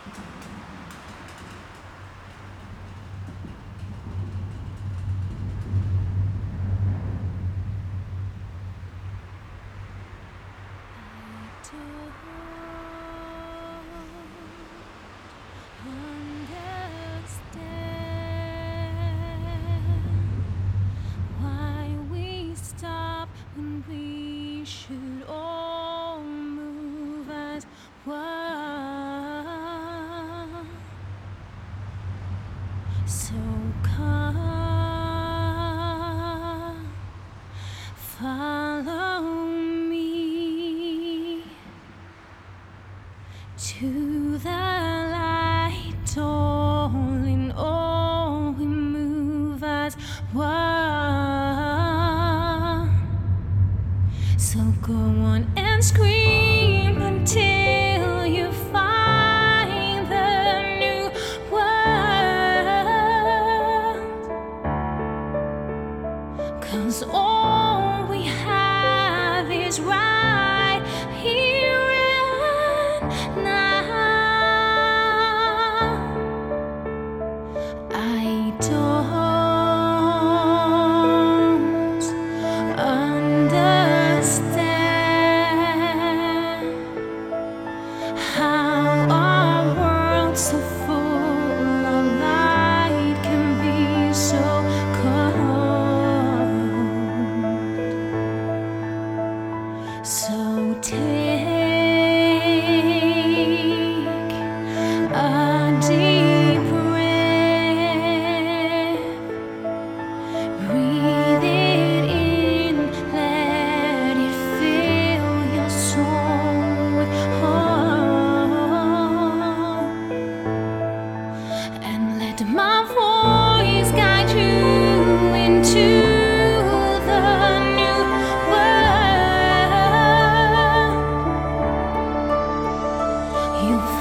We should all move as one. So come, follow me to the light, darling. Oh, we move as one. So go on and scream until you find the new world. 'Cause all we have is right here and now. I don't understand how our world so full of light can be so cold. So take a deep breath, breathe it in, let it fill your soul with hope, and let my voice guide you into the new world. You